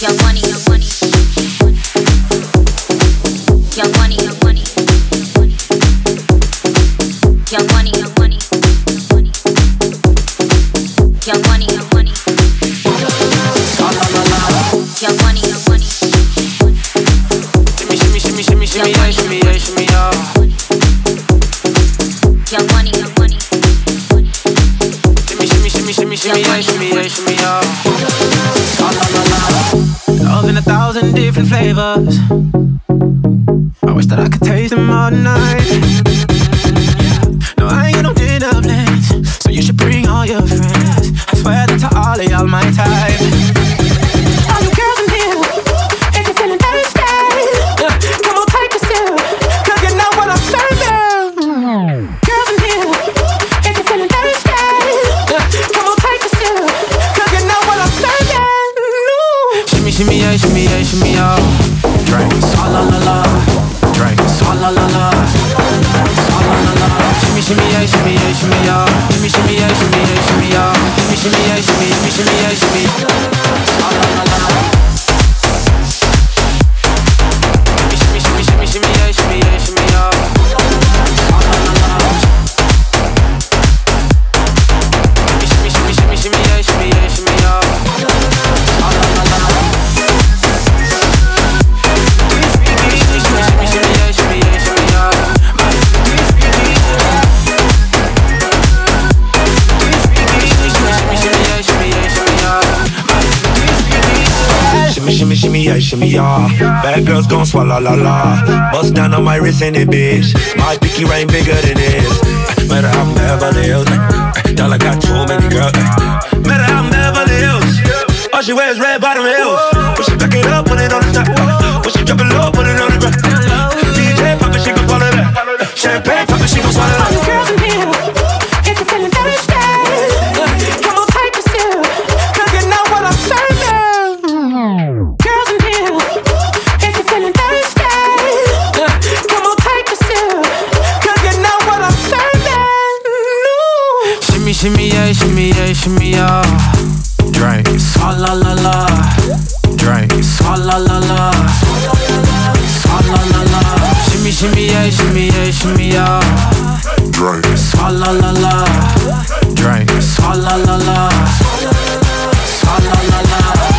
Young money, young money. Young money, young money. Young money, young money. Young money, young money. Young money, young money. Shimmy, shimmy, shimmy, shimmy, yeah, shimmy, yeah, shimmy, yeah. Young money, young money. Shimmy, shimmy, shimmy, shimmy, shimmy, yeah, shimmy, yeah, shimmy, yeah. Love in 1,000 different flavors. I wish that I could taste them all night. No, I ain't got no dinner plans, so you should bring all your friends. I swear that to all of y'all my type. All you girls in here, if you're feeling thirsty, come on, take a sip, 'cause you know what I'm serving. Girls in here, if you're feeling thirsty, come on, take a sip, 'cause you know what I'm serving. Shimmy, shimmy, yeah, shimmy, yeah, shimmy, yeah. Drink, sa la la la. Drink, sa la la la. Sa la la la. Shimmy, shimmy, yeah, shimmy, yeah, shimmy, yeah. Shimmy, shimmy, yeah, shimmy, yeah, shimmy, yeah. Shimmy, shimmy, yeah, shimmy, shimmy, shimmy, yeah, shimmy. Sa la la la. Shimmy, shimmy, shimmy, shimmy, yeah, shimmy, yeah, shimmy, yeah. Sa la la la. Shimmy, shimmy, shimmy, shimmy, yeah, shimmy, yeah, shimmy, yeah. Sa la la la. Shimmy, shimmy, yeah, shimmy, yeah. Bad girls gon' swallow la la. Bust down on my wrist in it, bitch. My pinky ring bigger than this. Matter how I'm Beverly Hills. Y'all I got too many girls. Matter how I'm Beverly Hills. All she wears red bottom heels. When she back it up, put it on the top. When she drop it low, put it on the ground. DJ pop it, she gon' swallow that. Champagne pop it, she gon' swallow that. All you girls in here, if you're feeling thirsty, come on, take a sip, 'cause you know what I'm serving. Girls in here, if you're feeling thirsty, come on, take a sip, 'cause you know what I'm serving. Shimmy, shimmy, yeah, shimmy, yeah, shimmy, yeah. Drink, sa la la la. Drink, sa la la la. Sa la la la. Shimmy, shimmy, yeah, shimmy, yeah, shimmy, yeah. Drink, sa la la la. Drink, sa la la la. Sa la la la.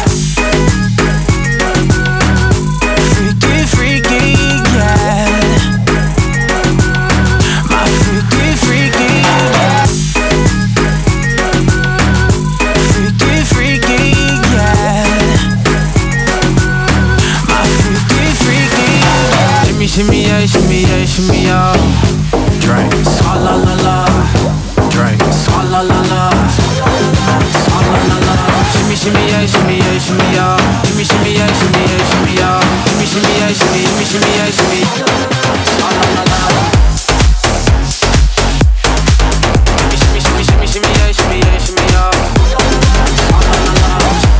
Freaky, freaky, yeah. My freaky, freaky, yeah. Freaky, freaky, yeah. My freaky, freaky, yeah. Shimmy, shimmy, yeah, shimmy, yeah, shimmy, yeah. Drink, sa la la la. Drink, sa la la la. Sa la la la. Shimmy, shimmy, yeah, shimmy, yeah, shimmy, yeah. Shimmy, shimmy, yeah, shimmy, yeah, shimmy, yeah. Shimmy, shimmy, yeah, shimmy, shimmy, shimmy, yeah, shimmy. Sa la la la. Shimmy, shimmy, shimmy, shimmy, yeah, shimmy, yeah, shimmy, yeah. Sa la la la.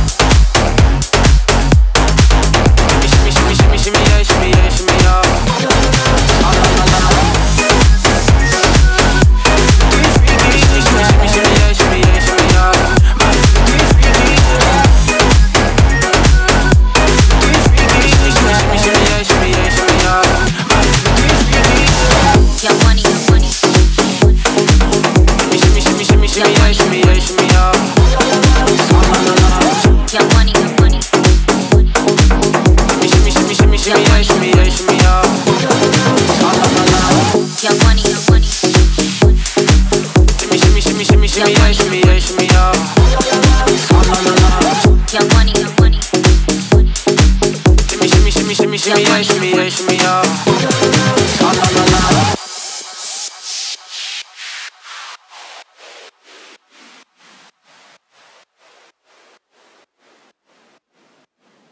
Shimmy, shimmy, shimmy, shimmy, yeah, shimmy, yeah, shimmy, yeah. Sa la la la. Shimmy, shimmy, shimmy, yeah, shimmy, yeah, shimmy, yeah. My freaky, freaky, yeah. Shimmy, shimmy, yeah, shimmy, yeah, shimmy, yeah. My freaky, freaky, yeah. Young money, young money. Shimmy, shimmy, shimmy, shimmy, yeah, shimmy, yeah, shimmy, yeah. Sa la la la. Young money, young money. Shimmy, shimmy, shimmy, shimmy, yeah, shimmy, yeah, shimmy, yeah. Sa la la la. Young money, young money. Shimmy, shimmy, shimmy, shimmy, shimmy, yeah, shimmy, yeah, shimmy, yeah. Sa la la la. Young money, young money. Shimmy, shimmy, shimmy, shimmy, shimmy, yeah, shimmy, yeah, shimmy, yeah.